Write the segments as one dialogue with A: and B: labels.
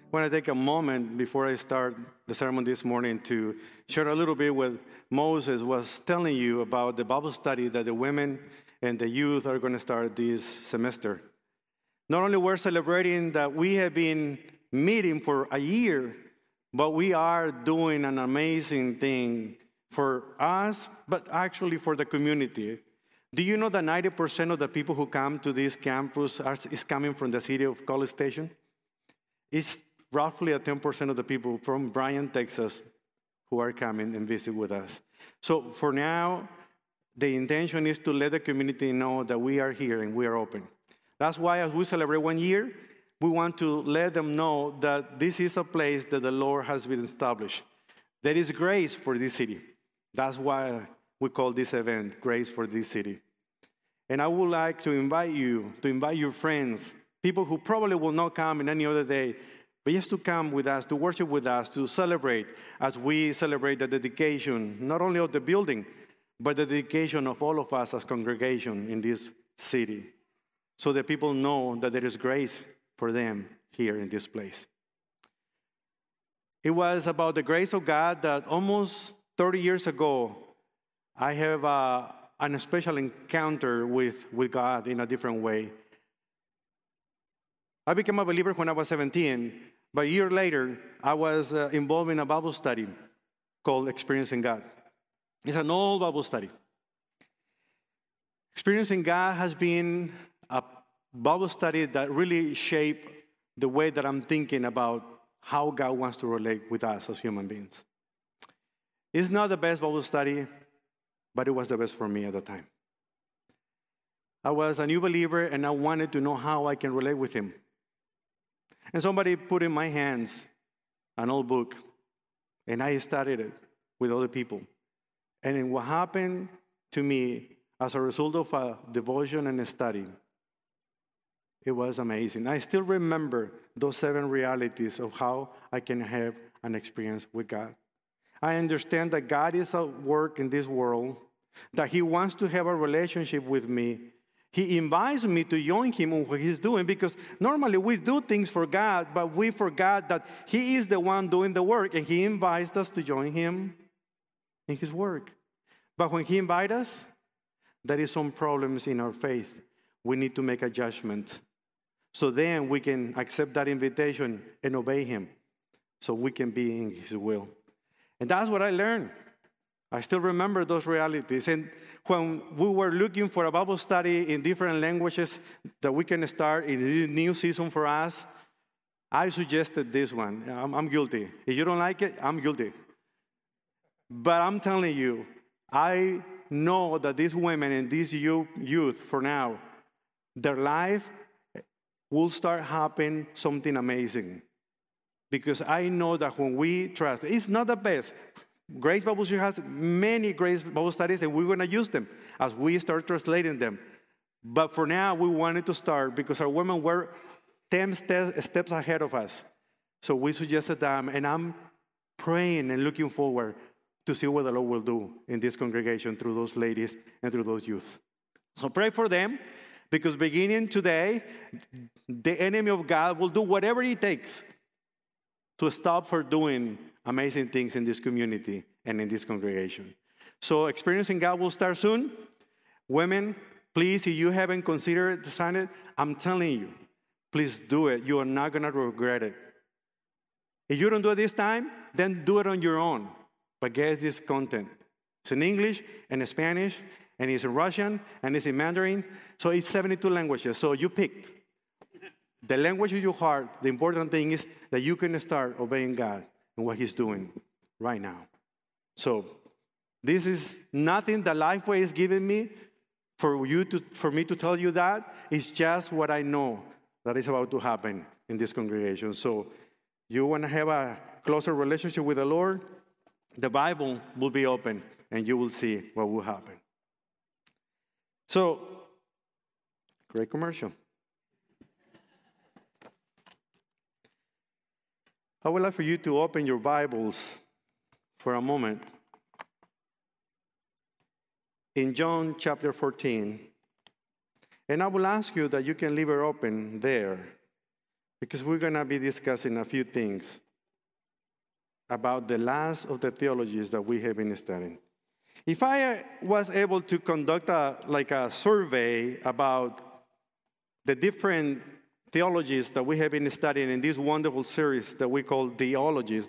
A: I want to take a moment before I start the sermon this morning to share a little bit what Moses was telling you about the Bible study that the women and the youth are going to start this semester. Not only we're celebrating that we have been meeting for a year, but we are doing an amazing thing for us, but actually for the community. Do you know that 90% of the people who come to this campus is coming from the city of College Station? It's roughly 10% of the people from Bryan, Texas, who are coming and visit with us. So for now, the intention is to let the community know that we are here and we are open. That's why as we celebrate 1 year, we want to let them know that this is a place that the Lord has been established. There is grace for this city. That's why we call this event Grace for this City. And I would like to invite you, to invite your friends, people who probably will not come in any other day, but just to come with us, to worship with us, to celebrate as we celebrate the dedication, not only of the building, but the dedication of all of us as congregation in this city, so that people know that there is grace for them here in this place. It was about the grace of God that almost 30 years ago, I have an special encounter with God in a different way. I became a believer when I was 17, but a year later, I was involved in a Bible study called Experiencing God. It's an old Bible study. Experiencing God has been a Bible study that really shaped the way that I'm thinking about how God wants to relate with us as human beings. It's not the best Bible study, but it was the best for me at the time. I was a new believer, and I wanted to know how I can relate with Him. And somebody put in my hands an old book, and I studied it with other people. And then what happened to me as a result of a devotion and a study, it was amazing. I still remember those 7 realities of how I can have an experience with God. I understand that God is at work in this world, that He wants to have a relationship with me. He invites me to join Him in what He's doing, because normally we do things for God, but we forgot that He is the one doing the work, and He invites us to join Him in His work. But when He invites us, there is some problems in our faith. We need to make a judgment. So then we can accept that invitation and obey Him, so we can be in His will. And that's what I learned. I still remember those realities. And when we were looking for a Bible study in different languages that we can start in this new season for us, I suggested this one. I'm guilty. If you don't like it, I'm guilty. But I'm telling you, I know that these women and these youth, for now, their life will start happening something amazing. Because I know that when we trust, it's not the best. Grace Bible School has many Grace Bible studies, and we're going to use them as we start translating them. But for now, we wanted to start because our women were 10 steps ahead of us. So we suggested them, and I'm praying and looking forward to see what the Lord will do in this congregation through those ladies and through those youth. So pray for them, because beginning today, the enemy of God will do whatever it takes to stop for doing amazing things in this community and in this congregation. So Experiencing God will start soon. Women, please, if you haven't considered to sign it, I'm telling you, please do it. You are not going to regret it. If you don't do it this time, then do it on your own. But get this content. It's in English and in Spanish, and it's in Russian, and it's in Mandarin. So it's 72 languages. So you picked the language of your heart. The important thing is that you can start obeying God and what He's doing right now. So this is nothing that Lifeway is giving me for me to tell you that. It's just what I know that is about to happen in this congregation. So you want to have a closer relationship with the Lord, the Bible will be open, and you will see what will happen. So, great commercial. I would like for you to open your Bibles for a moment in John chapter 14. And I will ask you that you can leave it open there, because we're going to be discussing a few things about the last of the theologies that we have been studying. If I was able to conduct a survey about the different theologies that we have been studying in this wonderful series that we call theologies,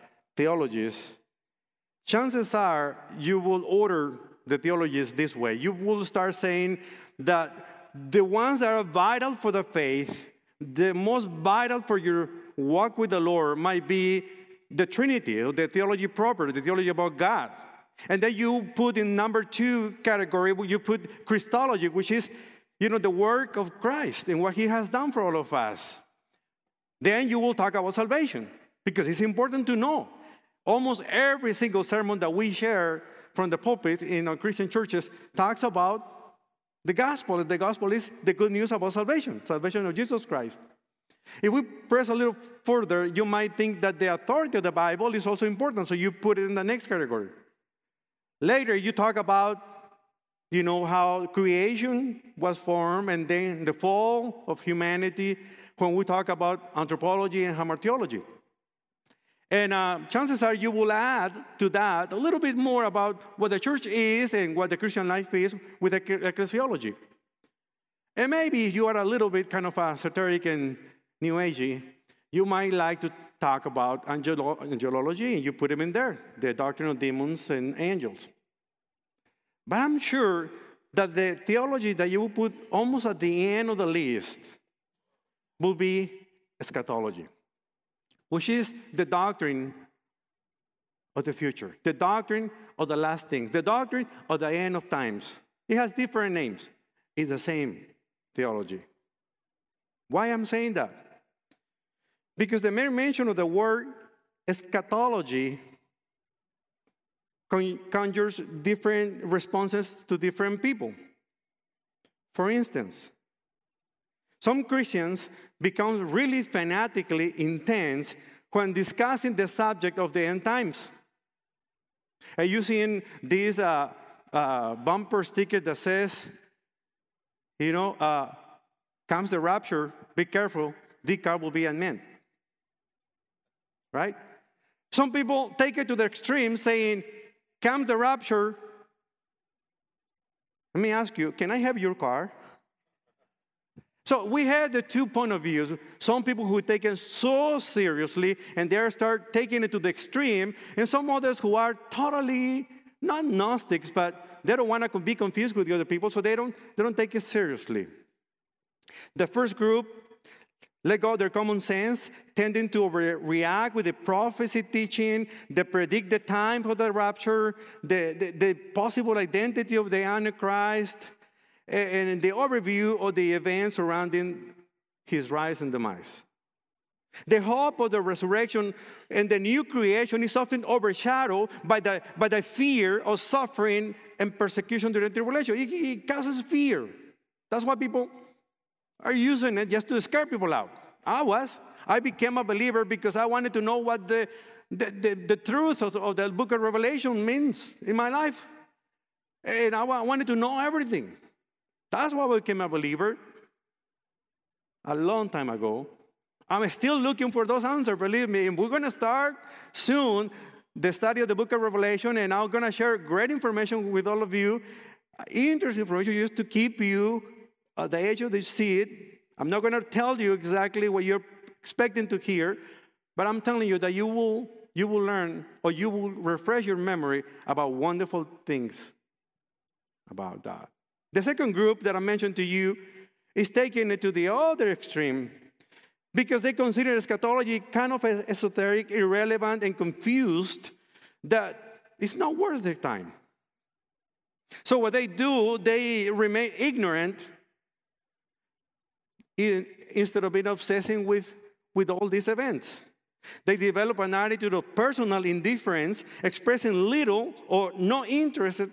A: chances are you will order the theologies this way. You will start saying that the ones that are vital for the faith, the most vital for your walk with the Lord might be the Trinity, or the theology proper, the theology about God. And then you put in number 2 category, you put Christology, which is, the work of Christ and what he has done for all of us. Then you will talk about salvation, because it's important to know. Almost every single sermon that we share from the pulpit in our Christian churches talks about the gospel. And the gospel is the good news about salvation of Jesus Christ. If we press a little further, you might think that the authority of the Bible is also important, so you put it in the next category. Later, you talk about, how creation was formed and then the fall of humanity when we talk about anthropology and hamartiology. And chances are you will add to that a little bit more about what the church is and what the Christian life is with ecclesiology. And maybe if you are a little bit kind of esoteric and New Agey, you might like to talk about angelology, and you put them in there, the doctrine of demons and angels. But I'm sure that the theology that you will put almost at the end of the list will be eschatology, which is the doctrine of the future, the doctrine of the last things, the doctrine of the end of times. It has different names. It's the same theology. Why I'm saying that? Because the mere mention of the word eschatology conjures different responses to different people. For instance, some Christians become really fanatically intense when discussing the subject of the end times. Are you seeing this bumper sticker that says, comes the rapture, be careful, the car will be unmanned. Right? Some people take it to the extreme, saying, come the rapture. Let me ask you, can I have your car? So we had the 2 points of views. Some people who take it so seriously and they start taking it to the extreme, and some others who are totally not Gnostics, but they don't want to be confused with the other people, so they don't take it seriously. The first group let go of their common sense, tending to react with the prophecy teaching, they predict the time for the rapture, the possible identity of the Antichrist, and the overview of the events surrounding his rise and demise. The hope of the resurrection and the new creation is often overshadowed by the fear of suffering and persecution during tribulation. It causes fear. That's why people are using it just to scare people out. I became a believer because I wanted to know what the truth of the book of Revelation means in my life. And I wanted to know everything. That's why I became a believer a long time ago. I'm still looking for those answers, believe me. And we're going to start soon the study of the book of Revelation, and I'm going to share great information with all of you, interesting information just to keep you at the edge of the seat. I'm not going to tell you exactly what you're expecting to hear, but I'm telling you that you will learn, or you will refresh your memory about wonderful things about that. The second group that I mentioned to you is taking it to the other extreme because they consider eschatology kind of esoteric, irrelevant, and confused, that it's not worth their time. So what they do, they remain ignorant instead of being obsessing with all these events. They develop an attitude of personal indifference, expressing little or no interested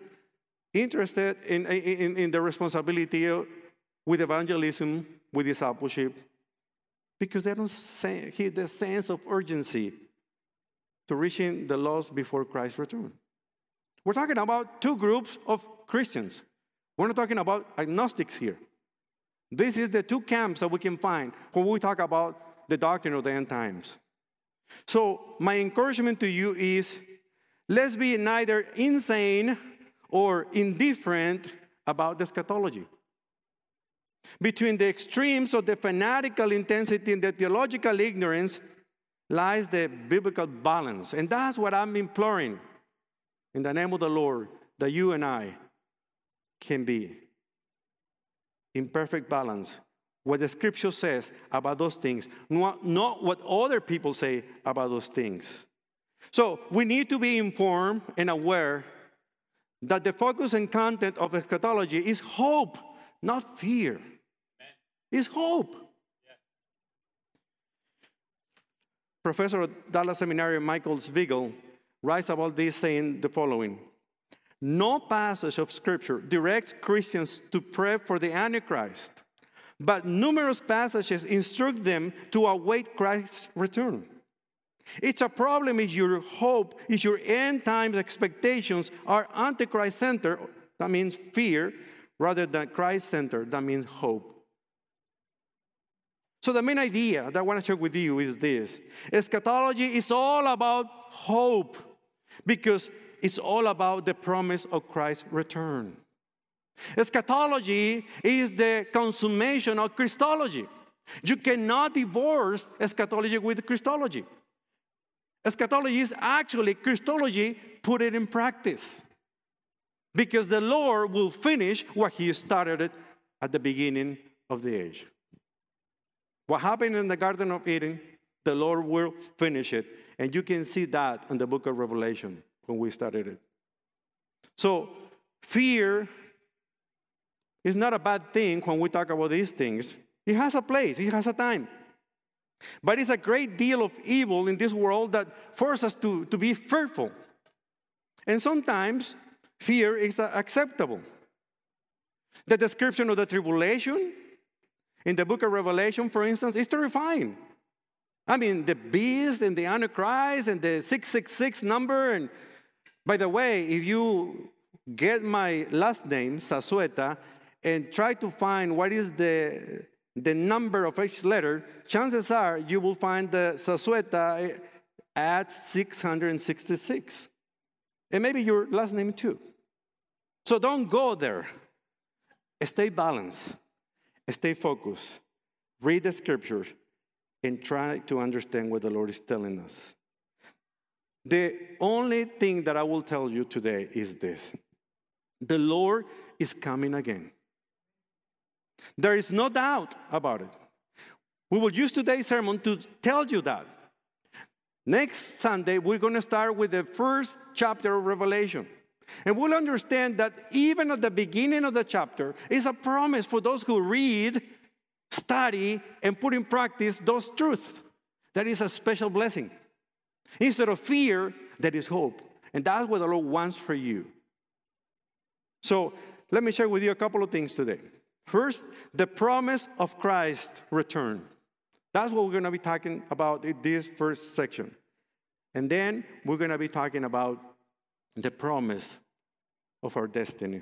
A: in the responsibility with evangelism, with discipleship, because they don't hear the sense of urgency to reaching the lost before Christ's return. We're talking about two groups of Christians. We're not talking about agnostics here. This is the two camps that we can find when we talk about the doctrine of the end times. So my encouragement to you is, let's be neither insane or indifferent about the eschatology. Between the extremes of the fanatical intensity and the theological ignorance lies the biblical balance. And that's what I'm imploring in the name of the Lord, that you and I can be in perfect balance. What the Scripture says about those things, not what other people say about those things. So we need to be informed and aware that the focus and content of eschatology is hope, not fear. Amen. It's hope. Yes. Professor at Dallas Seminary Michael Zweigel writes about this, saying the following: no passage of Scripture directs Christians to pray for the Antichrist, but numerous passages instruct them to await Christ's return. It's a problem if your hope, if your end times expectations are Antichrist-centered, that means fear, rather than Christ-centered, that means hope. So the main idea that I want to share with you is this: eschatology is all about hope, because it's all about the promise of Christ's return. Eschatology is the consummation of Christology. You cannot divorce eschatology with Christology. Eschatology is actually Christology put it in practice, because the Lord will finish what He started at the beginning of the age. What happened in the Garden of Eden, the Lord will finish it. And you can see that in the book of Revelation when we started it. So fear is not a bad thing when we talk about these things. It has a place, it has a time. But it's a great deal of evil in this world that forces us to be fearful. And sometimes fear is acceptable. The description of the tribulation in the book of Revelation, for instance, is terrifying. I mean, the beast and the Antichrist and the 666 number. And by the way, if you get my last name, Zazueta, and try to find what is the number of each letter, chances are you will find the Zazueta at 666. And maybe your last name too. So don't go there. Stay balanced. Stay focused. Read the Scriptures and try to understand what the Lord is telling us. The only thing that I will tell you today is this: the Lord is coming again. There is no doubt about it. We will use today's sermon to tell you that. Next Sunday, we're going to start with the first chapter of Revelation. And we'll understand that even at the beginning of the chapter is a promise for those who read, study, and put in practice those truths. That is a special blessing. Instead of fear, there is hope. And that's what the Lord wants for you. So let me share with you a couple of things today. First, the promise of Christ's return. That's what we're going to be talking about in this first section. And then we're going to be talking about the promise of our destiny.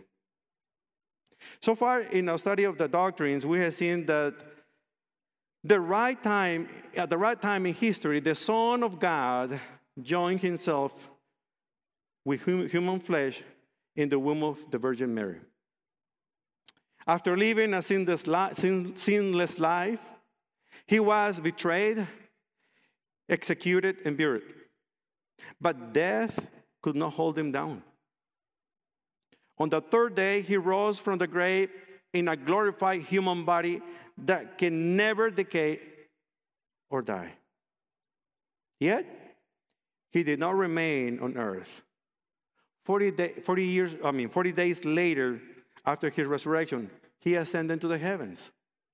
A: So far in our study of the doctrines, we have seen that at the right time in history, the Son of God joined Himself with human flesh in the womb of the Virgin Mary. After living a sinless life, He was betrayed, executed, and buried. But death could not hold Him down. On the third day, He rose from the grave in a glorified human body that can never decay or die. Yet, He did not remain on earth. 40 days later, after His resurrection, He ascended to the heavens.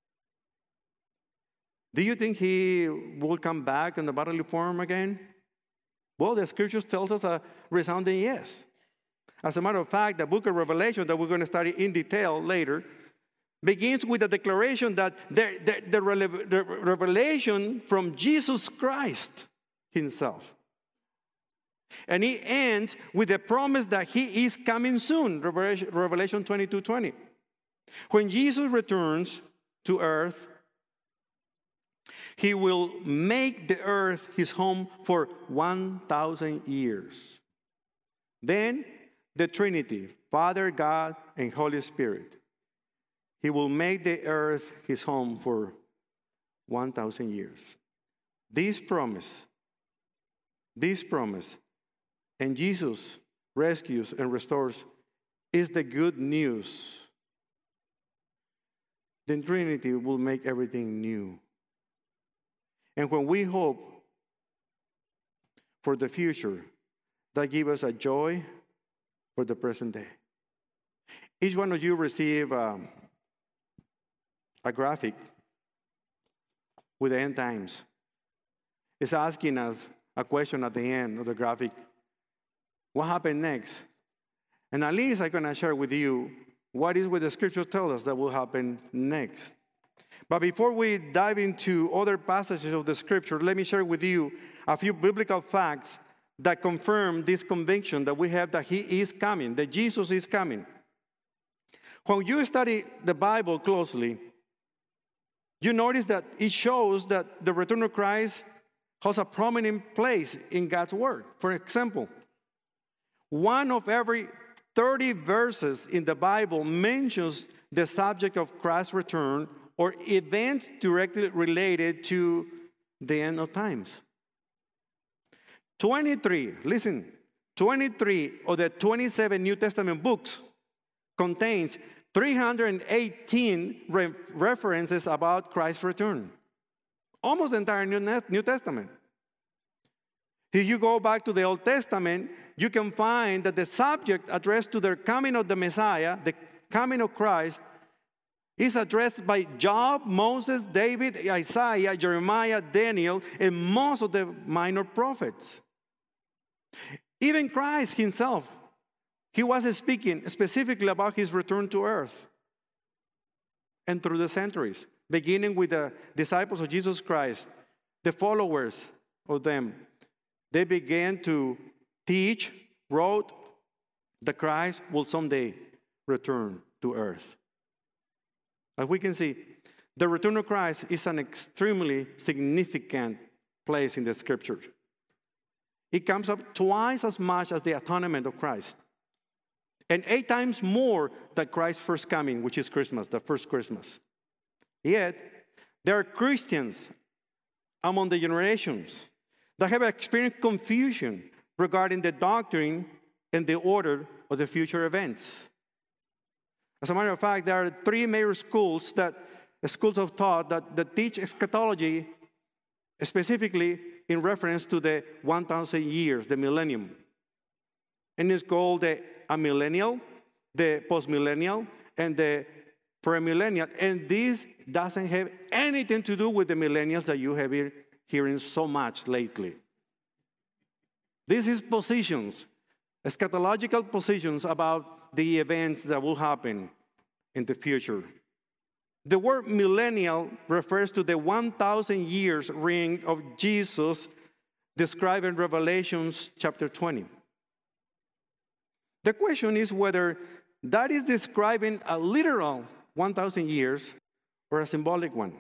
A: Do you think He will come back in the bodily form again? Well, the Scriptures tells us a resounding yes. As a matter of fact, the book of Revelation that we're going to study in detail later begins with a declaration that the revelation from Jesus Christ Himself. And it ends with the promise that He is coming soon, Revelation 22:20. When Jesus returns to earth, He will make the earth his home for 1,000 years. Then the Trinity, Father, God, and Holy Spirit. He will make the earth his home for 1,000 years. This promise, and Jesus rescues and restores, is the good news. The Trinity will make everything new. And when we hope for the future, that gives us a joy for the present day. Each one of you receive a graphic with the end times. It's asking us a question at the end of the graphic. What happened next? And at least I'm going to share with you what is what the scriptures tell us that will happen next. But before we dive into other passages of the scripture, let me share with you a few biblical facts that confirm this conviction that we have that he is coming, that Jesus is coming. When you study the Bible closely, you notice that it shows that the return of Christ has a prominent place in God's word. For example, one of every 30 verses in the Bible mentions the subject of Christ's return or events directly related to the end of times. 23 of the 27 New Testament books contains 318 references about Christ's return. Almost the entire New Testament. If you go back to the Old Testament, you can find that the subject addressed to the coming of the Messiah, the coming of Christ, is addressed by Job, Moses, David, Isaiah, Jeremiah, Daniel, and most of the minor prophets. Even Christ himself, he was speaking specifically about his return to earth. And through the centuries, beginning with the disciples of Jesus Christ, the followers of them, they began to teach, wrote, that Christ will someday return to earth. As we can see, the return of Christ is an extremely significant place in the scriptures. It comes up twice as much as the atonement of Christ, and 8 times more than Christ's first coming, which is Christmas, the first Christmas. Yet, there are Christians among the generations that have experienced confusion regarding the doctrine and the order of the future events. As a matter of fact, there are 3 major schools of thought that teach eschatology specifically in reference to the 1,000 years, the millennium. And it's called the amillennial, the postmillennial, and the premillennial. And this doesn't have anything to do with the millennials that you have been hearing so much lately. This is positions, eschatological positions about the events that will happen in the future. The word millennial refers to the 1,000 years reign of Jesus described in Revelation chapter 20. The question is whether that is describing a literal 1,000 years or a symbolic one.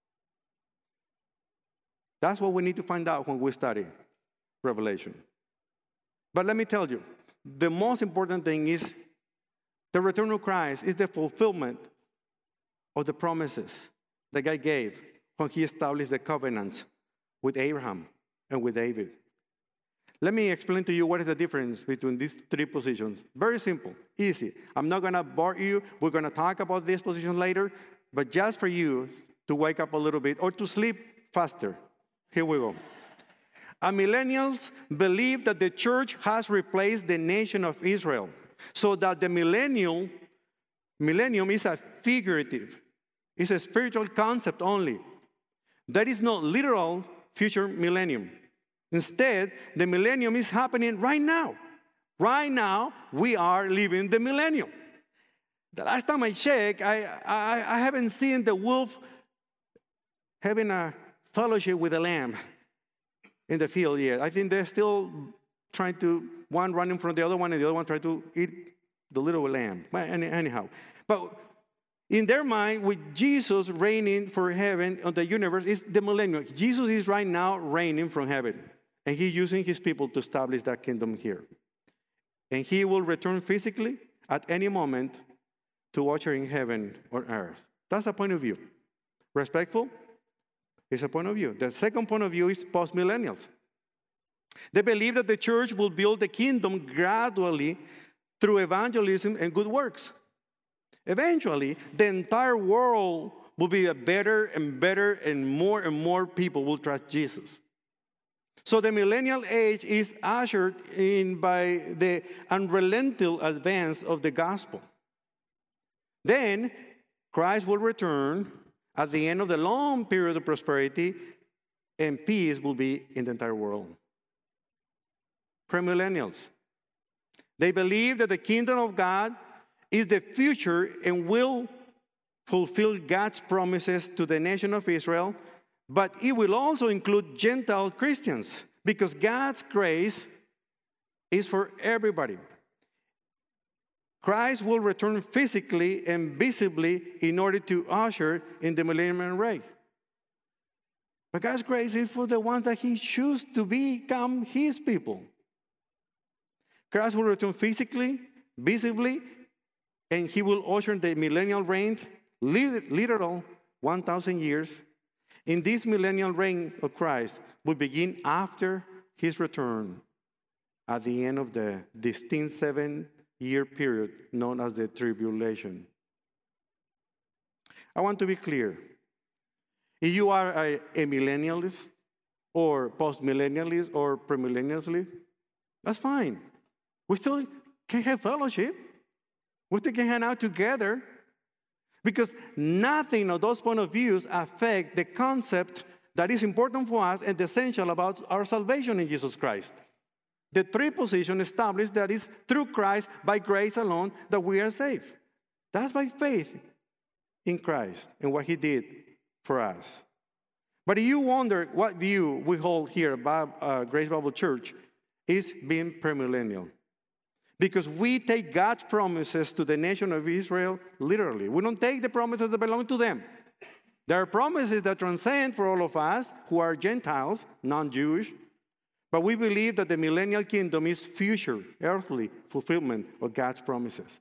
A: That's what we need to find out when we study Revelation. But let me tell you, the most important thing is the return of Christ is the fulfillment of the promises that God gave when he established the covenants with Abraham and with David. Let me explain to you what is the difference between these 3 positions. Very simple, easy. I'm not going to bore you. We're going to talk about this position later, but just for you to wake up a little bit or to sleep faster. Here we go. Millennials believe that the church has replaced the nation of Israel, so that the millennium is a figurative, it's a spiritual concept only. That is not literal future millennium. Instead, the millennium is happening right now. Right now, we are living the millennium. The last time I checked, I haven't seen the wolf having a fellowship with the lamb in the field yet. I think they're still trying to, one running from the other one, and the other one trying to eat the little lamb. But anyhow, but In their mind, with Jesus reigning for heaven on the universe, is the millennium. Jesus is right now reigning from heaven, and he's using his people to establish that kingdom here. And he will return physically at any moment to usher in heaven on earth. That's a point of view. Respectful? It's a point of view. The second point of view is post-millennials. They believe that the church will build the kingdom gradually through evangelism and good works. Eventually, the entire world will be better and better, and more people will trust Jesus. So the millennial age is ushered in by the unrelenting advance of the gospel. Then, Christ will return at the end of the long period of prosperity, and peace will be in the entire world. Premillennials. They believe that the kingdom of God is the future and will fulfill God's promises to the nation of Israel, but it will also include Gentile Christians, because God's grace is for everybody. Christ will return physically and visibly in order to usher in the millennial reign. But God's grace is for the ones that he chooses to become his people. Christ will return physically, visibly, and he will usher the millennial reign, literal 1,000 years. In this millennial reign of Christ will begin after his return at the end of the distinct 7-year period known as the tribulation. I want to be clear. If you are a millennialist or post-millennialist or premillennialist, that's fine. We still can have fellowship. We still can hang out together, because nothing of those point of views affect the concept that is important for us and essential about our salvation in Jesus Christ. The three positions established that it's through Christ, by grace alone, that we are saved. That's by faith in Christ and what he did for us. But if you wonder what view we hold here about Grace Bible Church, is being premillennial. Because we take God's promises to the nation of Israel literally. We don't take the promises that belong to them. There are promises that transcend for all of us who are Gentiles, non-Jewish. But we believe that the millennial kingdom is future, earthly fulfillment of God's promises.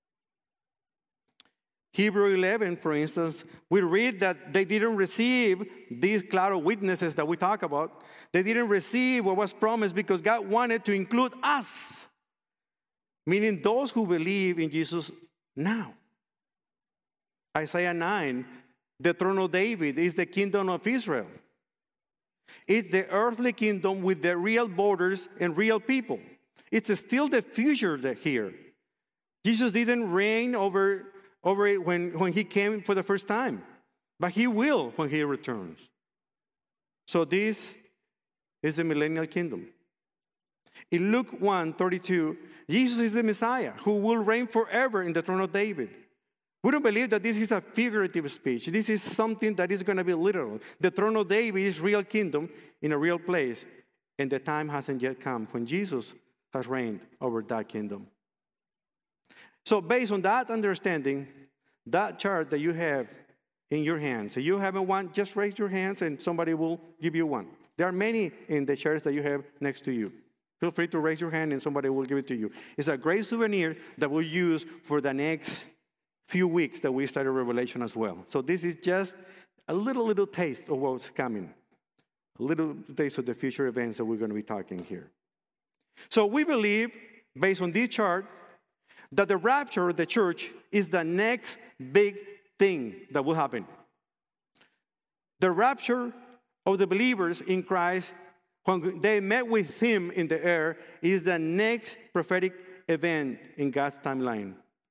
A: Hebrew 11, for instance, we read that they didn't receive these cloud of witnesses that we talk about. They didn't receive what was promised because God wanted to include us, meaning those who believe in Jesus now. Isaiah 9, the throne of David is the kingdom of Israel. It's the earthly kingdom with the real borders and real people. It's still the future here. Jesus didn't reign over it when he came for the first time, but he will when he returns. So this is the millennial kingdom. In Luke 1:32, Jesus is the Messiah who will reign forever in the throne of David. We don't believe that this is a figurative speech. This is something that is going to be literal. The throne of David is real kingdom in a real place, and the time hasn't yet come when Jesus has reigned over that kingdom. So based on that understanding, that chart that you have in your hands, if you haven't one, just raise your hands and somebody will give you one. There are many in the chairs that you have next to you. Feel free to raise your hand and somebody will give it to you. It's a great souvenir that we'll use for the next few weeks that we started Revelation as well. So this is just a little taste of what's coming. A little taste of the future events that we're going to be talking here. So we believe, based on this chart, that the rapture of the church is the next big thing that will happen. The rapture of the believers in Christ, when they met with him in the air, is the next prophetic event in God's timeline.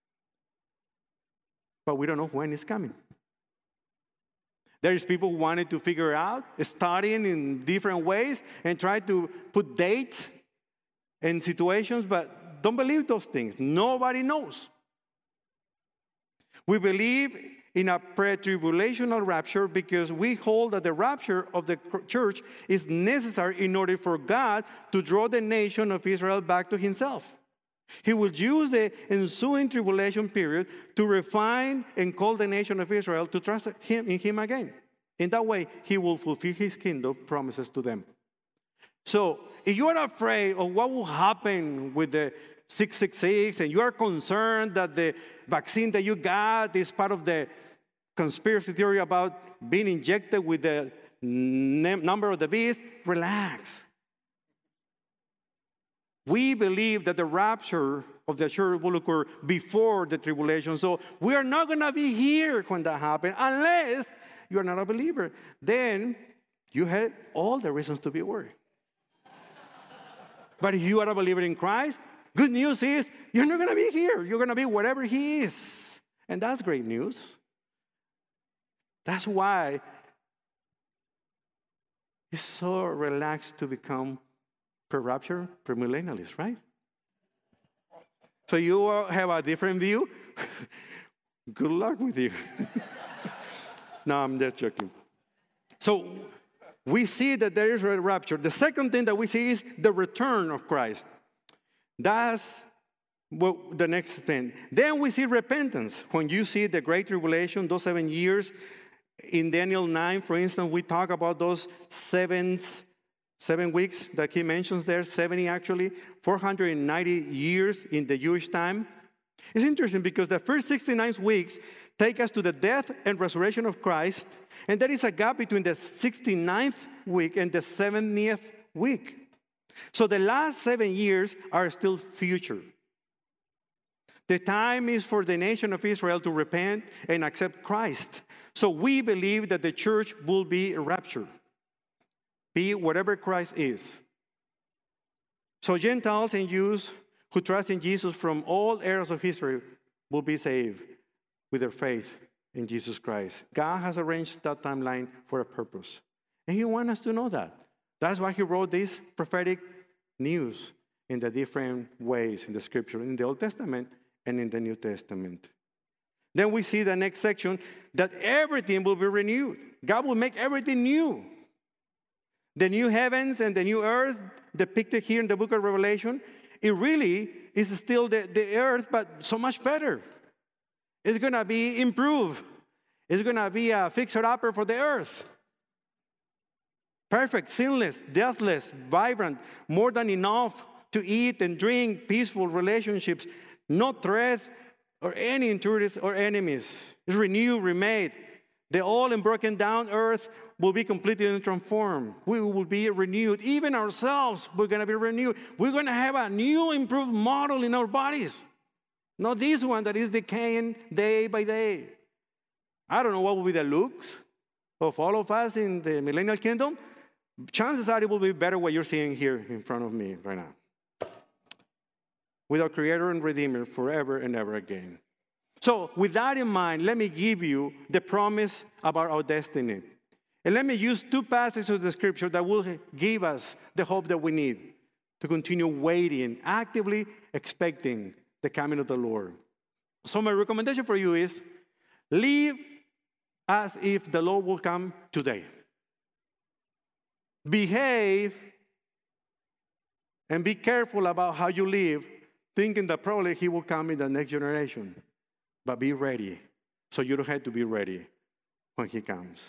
A: But we don't know when it's coming. There is people who wanted to figure out, studying in different ways, and try to put dates and situations, but don't believe those things. Nobody knows. We believe in a pre-tribulational rapture because we hold that the rapture of the church is necessary in order for God to draw the nation of Israel back to himself. He will use the ensuing tribulation period to refine and call the nation of Israel to trust in him again. In that way, he will fulfill his kingdom promises to them. So, if you are afraid of what will happen with the 666 and you are concerned that the vaccine that you got is part of the conspiracy theory about being injected with the number of the beast, relax. We believe that the rapture of the church will occur before the tribulation. So we are not going to be here when that happens unless you are not a believer. Then you have all the reasons to be worried. But if you are a believer in Christ, good news is you're not going to be here. You're going to be wherever he is. And that's great news. That's why it's so relaxed to become pre-rapture, premillennialists, right? So you have a different view? Good luck with you. No, I'm just joking. So we see that there is a rapture. The second thing that we see is the return of Christ. That's the next thing. Then we see repentance. When you see the Great Tribulation, those 7 years, in Daniel 9, for instance, we talk about those 7 weeks that he mentions there, 70 actually, 490 years in the Jewish time. It's interesting because the first 69 weeks take us to the death and resurrection of Christ, and there is a gap between the 69th week and the 70th week. So the last 7 years are still future. The time is for the nation of Israel to repent and accept Christ. So we believe that the church will be raptured, be whatever Christ is. So Gentiles and Jews who trust in Jesus from all eras of history will be saved with their faith in Jesus Christ. God has arranged that timeline for a purpose. And he wants us to know that. That's why he wrote this prophetic news in the different ways in the scripture, in the Old Testament and in the New Testament. Then we see the next section that everything will be renewed. God will make everything new. The new heavens and the new earth depicted here in the book of Revelation, it really is still the earth, but so much better. It's going to be improved. It's going to be a fixer-upper for the earth. Perfect, sinless, deathless, vibrant, more than enough to eat and drink, peaceful relationships, no threat or any intruders or enemies. It's renewed, remade. The old and broken down earth will be completely transformed. We will be renewed. Even ourselves, we're going to be renewed. We're going to have a new, improved model in our bodies. Not this one that is decaying day by day. I don't know what will be the looks of all of us in the millennial kingdom. Chances are it will be better what you're seeing here in front of me right now. With our Creator and Redeemer forever and ever again. So with that in mind, let me give you the promise about our destiny. And let me use two passages of the scripture that will give us the hope that we need to continue waiting, actively expecting the coming of the Lord. So my recommendation for you is live as if the Lord will come today. Behave and be careful about how you live, thinking that probably he will come in the next generation. But be ready, so you don't have to be ready when he comes.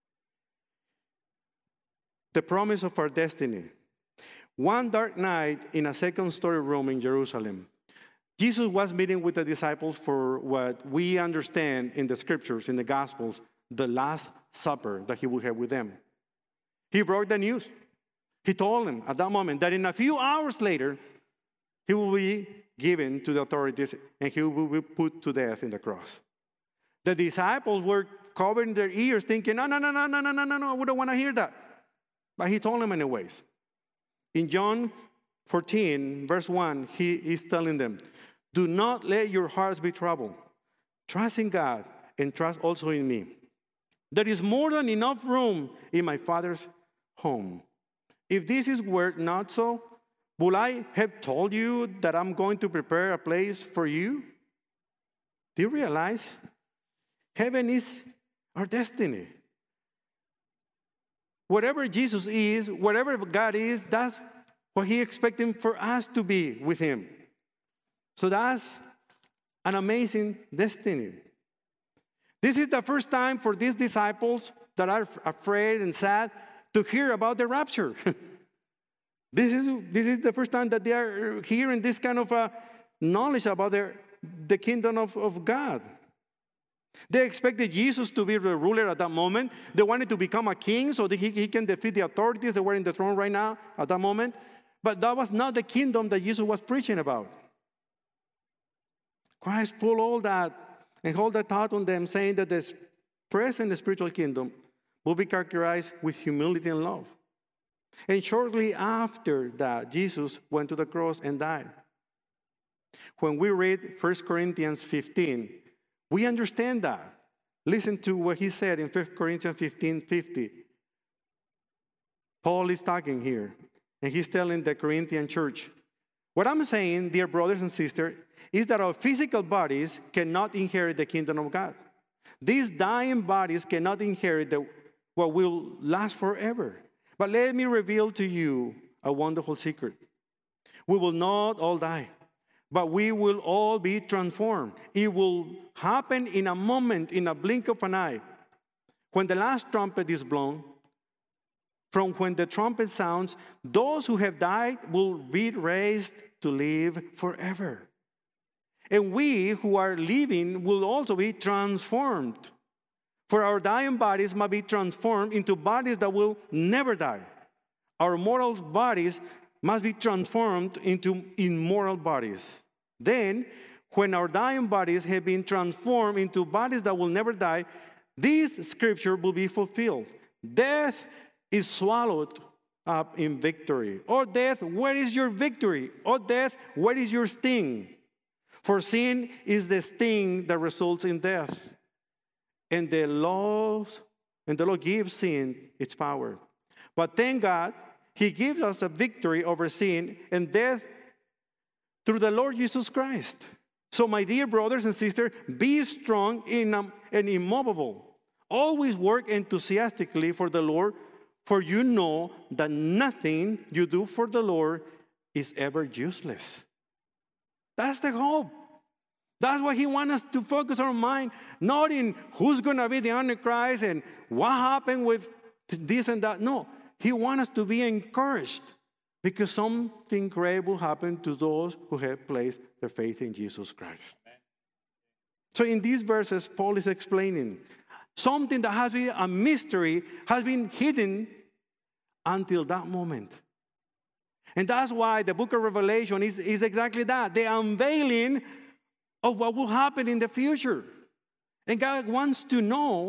A: The promise of our destiny. One dark night in a second-story room in Jerusalem, Jesus was meeting with the disciples for what we understand in the scriptures, in the Gospels, the Last Supper that he would have with them. He broke the news. He told them at that moment that in a few hours later, he will be given to the authorities and he will be put to death in the cross. The disciples were covering their ears thinking, no, we don't want to hear that. But he told them anyways. In John 14, verse 1, he is telling them, do not let your hearts be troubled. Trust in God and trust also in me. There is more than enough room in my Father's home. If this were not so, would I have told you that I'm going to prepare a place for you? Do you realize? Heaven is our destiny. Whatever Jesus is, whatever God is, that's what He expecting for us to be with Him. So that's an amazing destiny. This is the first time for these disciples that are afraid and sad to hear about the rapture. This is the first time that they are hearing this kind of knowledge about the kingdom of God. They expected Jesus to be the ruler at that moment. They wanted to become a king so that he can defeat the authorities that were in the throne right now at that moment. But that was not the kingdom that Jesus was preaching about. Christ pulled all that and hold that thought on them, saying that the present spiritual kingdom will be characterized with humility and love. And shortly after that, Jesus went to the cross and died. When we read 1 Corinthians 15, we understand that. Listen to what he said in 1 Corinthians 15:50. Paul is talking here, and he's telling the Corinthian church, what I'm saying, dear brothers and sisters, is that our physical bodies cannot inherit the kingdom of God. These dying bodies cannot inherit what will last forever. But let me reveal to you a wonderful secret. We will not all die, but we will all be transformed. It will happen in a moment, in a blink of an eye. When the last trumpet is blown, from when the trumpet sounds, those who have died will be raised to live forever. And we who are living will also be transformed. For our dying bodies must be transformed into bodies that will never die. Our mortal bodies must be transformed into immortal bodies. Then, when our dying bodies have been transformed into bodies that will never die, this scripture will be fulfilled. Death is swallowed up in victory. O death, where is your victory? O death, where is your sting? For sin is the sting that results in death. And the law gives sin its power. But thank God, he gives us a victory over sin and death through the Lord Jesus Christ. So my dear brothers and sisters, be strong and immovable. Always work enthusiastically for the Lord, for you know that nothing you do for the Lord is ever useless. That's the hope. That's why he wants us to focus our mind, not in who's going to be the Antichrist and what happened with this and that. No, he wants us to be encouraged because something great will happen to those who have placed their faith in Jesus Christ. Amen. So in these verses, Paul is explaining something that has been a mystery, has been hidden until that moment. And that's why the book of Revelation is exactly that, the unveiling of what will happen in the future. And God wants you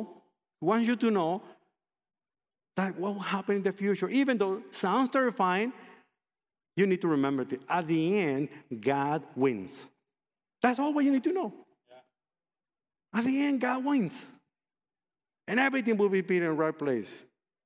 A: to know that what will happen in the future. Even though it sounds terrifying, you need to remember that at the end, God wins. That's all what you need to know. Yeah. At the end, God wins. And everything will be put in the right place.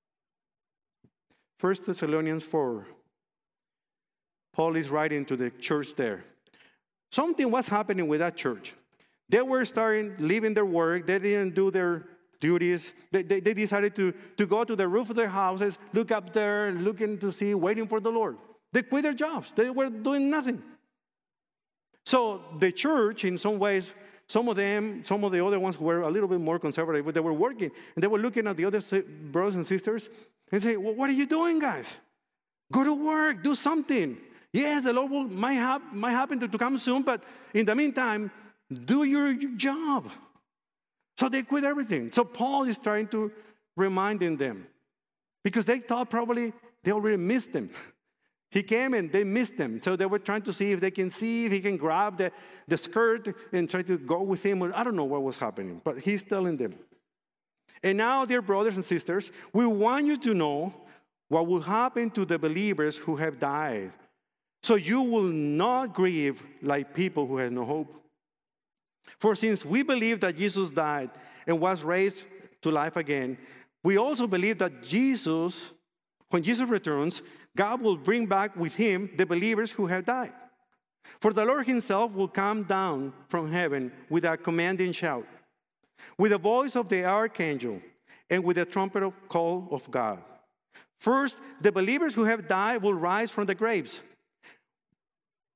A: 1 Thessalonians 4. Paul is writing to the church there. Something was happening with that church. They were starting leaving their work. They didn't do their duties. They decided to go to the roof of their houses, look up there, looking to see, waiting for the Lord. They quit their jobs. They were doing nothing. So the church, in some ways, some of the other ones who were a little bit more conservative, but they were working. And they were looking at the other brothers and sisters and say, well, what are you doing, guys? Go to work. Do something. Yes, the Lord might happen to come soon, but in the meantime, do your job. So they quit everything. So Paul is trying to reminding them because they thought probably they already missed him. He came and they missed him. So they were trying to see if he can grab the skirt and try to go with him. I don't know what was happening, but he's telling them. And now, dear brothers and sisters, we want you to know what will happen to the believers who have died. So you will not grieve like people who have no hope. For since we believe that Jesus died and was raised to life again, we also believe that when Jesus returns, God will bring back with him the believers who have died. For the Lord himself will come down from heaven with a commanding shout, with the voice of the archangel, and with the trumpet call of God. First, the believers who have died will rise from the graves.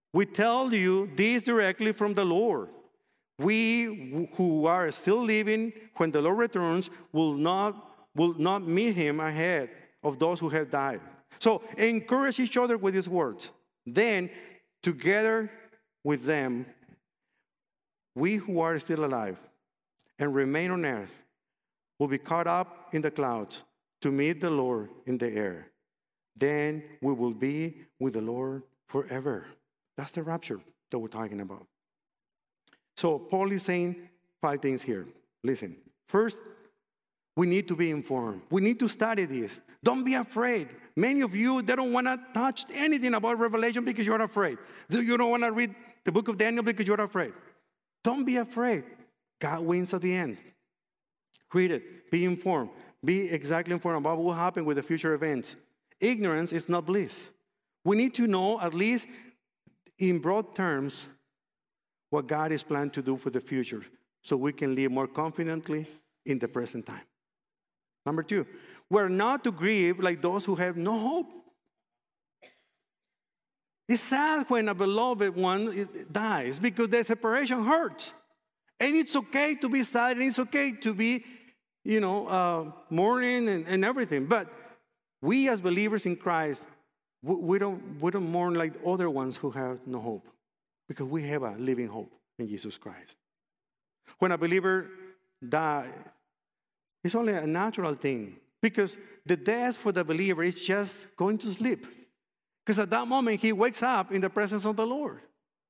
A: We tell you this directly from the Lord. We who are still living when the Lord returns will not meet him ahead of those who have died. So encourage each other with these words. Then, together with them, we who are still alive and remain on earth will be caught up in the clouds to meet the Lord in the air. Then we will be with the Lord forever. That's the rapture that we're talking about. So Paul is saying 5 things here. Listen. First, we need to be informed. We need to study this. Don't be afraid. Many of you, they don't want to touch anything about Revelation because you're afraid. You don't want to read the book of Daniel because you're afraid. Don't be afraid. God wins at the end. Read it. Be informed. Be exactly informed about what will happen with the future events. Ignorance is not bliss. We need to know, at least in broad terms, what God is planning to do for the future so we can live more confidently in the present time. Number 2, we're not to grieve like those who have no hope. It's sad when a beloved one dies because the separation hurts. And it's okay to be sad and it's okay to be, mourning and everything. But we as believers in Christ, we don't mourn like other ones who have no hope because we have a living hope in Jesus Christ. When a believer dies, it's only a natural thing because the death for the believer is just going to sleep. Because at that moment, he wakes up in the presence of the Lord.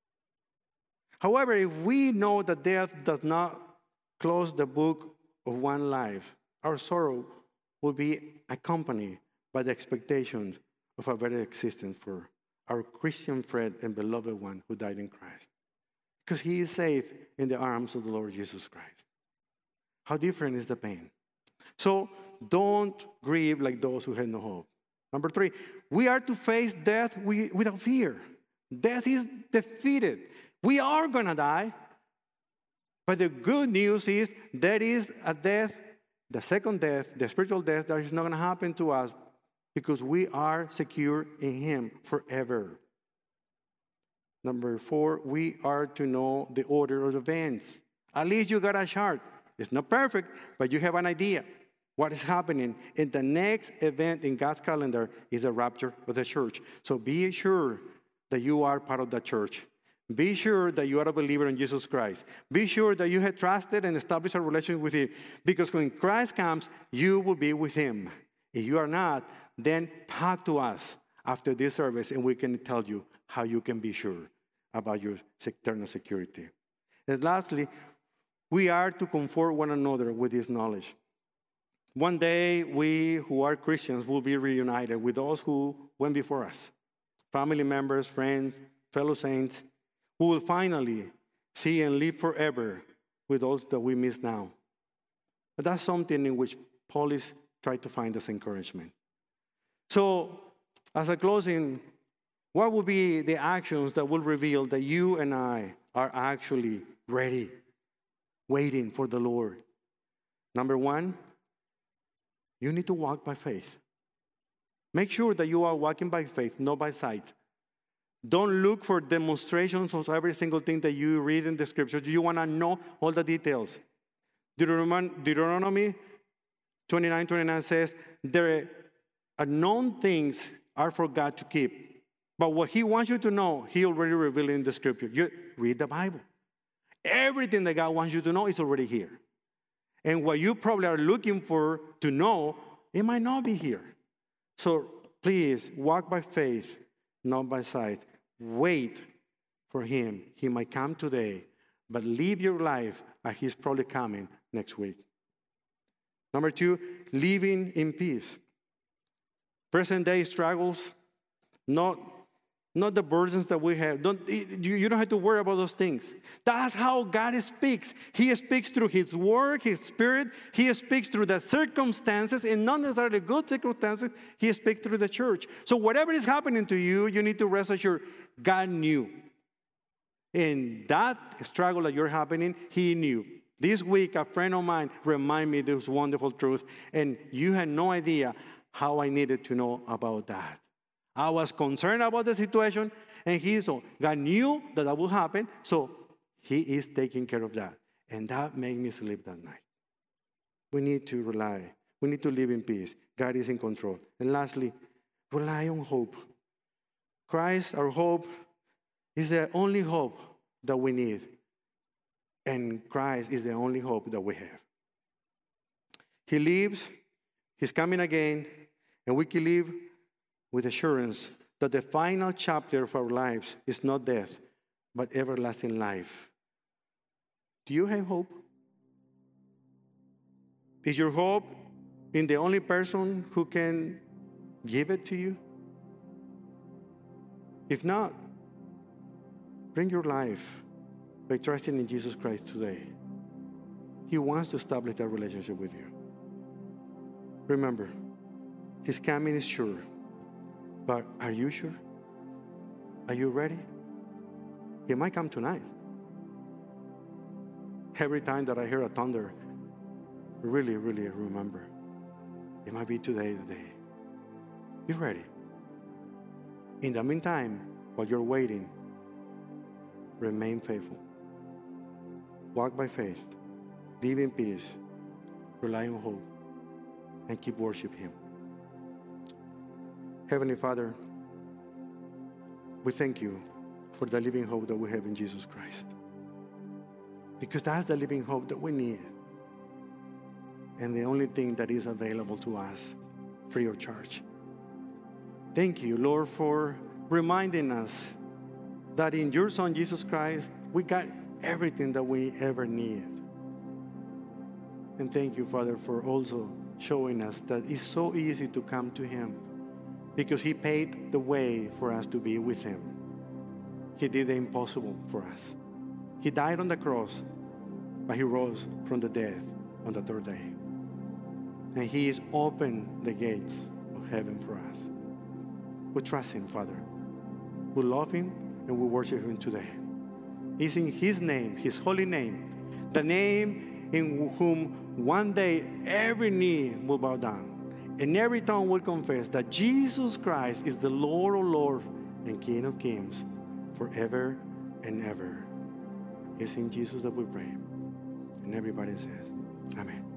A: However, if we know that death does not close the book of one life, our sorrow will be accompanied by the expectations of a better existence for our Christian friend and beloved one who died in Christ. Because he is safe in the arms of the Lord Jesus Christ. How different is the pain? So don't grieve like those who have no hope. Number 3, we are to face death without fear. Death is defeated. We are going to die. But the good news is there is a death, the second death, the spiritual death, that is not going to happen to us because we are secure in him forever. Number 4, we are to know the order of events. At least you got a chart. It's not perfect, but you have an idea what is happening. And the next event in God's calendar is the rapture of the church. So be sure that you are part of the church. Be sure that you are a believer in Jesus Christ. Be sure that you have trusted and established a relationship with him. Because when Christ comes, you will be with him. If you are not, then talk to us after this service and we can tell you how you can be sure about your eternal security. And lastly, we are to comfort one another with this knowledge. One day, we who are Christians will be reunited with those who went before us. Family members, friends, fellow saints, who will finally see and live forever with those that we miss now. But that's something in which Paul is trying to find us encouragement. So, as a closing, what will be the actions that will reveal that you and I are actually ready, waiting for the Lord? Number 1, you need to walk by faith. Make sure that you are walking by faith, not by sight. Don't look for demonstrations of every single thing that you read in the scriptures. You want to know all the details. Deuteronomy 29:29 says, there are known things are for God to keep. But what he wants you to know, he already revealed in the scripture. You read the Bible. Everything that God wants you to know is already here. And what you probably are looking for to know, it might not be here. So please walk by faith, not by sight. Wait for him. He might come today, but live your life as he's probably coming next week. Number 2, living in peace. Present day struggles, not the burdens that we have. You don't have to worry about those things. That's how God speaks. He speaks through his word, his spirit. He speaks through the circumstances, and not necessarily good circumstances. He speaks through the church. So whatever is happening to you, you need to rest assured God knew. In that struggle that you're happening, he knew. This week, a friend of mine reminded me this wonderful truth, and you had no idea how I needed to know about that. I was concerned about the situation, and so God knew that would happen, so he is taking care of that. And that made me sleep that night. We need to rely. We need to live in peace. God is in control. And lastly, rely on hope. Christ, our hope, is the only hope that we need. And Christ is the only hope that we have. He lives, he's coming again, and we can live with assurance that the final chapter of our lives is not death, but everlasting life. Do you have hope? Is your hope in the only person who can give it to you? If not, bring your life by trusting in Jesus Christ today. He wants to establish that relationship with you. Remember, his coming is sure. But are you sure? Are you ready? He might come tonight. Every time that I hear a thunder, really, really remember. It might be today the day. Be ready. In the meantime, while you're waiting, remain faithful. Walk by faith. Live in peace. Rely on hope. And keep worshiping him. Heavenly Father, we thank you for the living hope that we have in Jesus Christ. Because that's the living hope that we need. And the only thing that is available to us free of charge. Thank you, Lord, for reminding us that in your Son, Jesus Christ, we got everything that we ever need. And thank you, Father, for also showing us that it's so easy to come to him because he paid the way for us to be with him. He did the impossible for us. He died on the cross, but he rose from the dead on the third day. And he has opened the gates of heaven for us. We trust him, Father. We love him and we worship him today. It's in his name, his holy name, the name in whom one day every knee will bow down and every tongue will confess that Jesus Christ is the Lord of lords and King of kings forever and ever. It's in Jesus that we pray. And everybody says, Amen.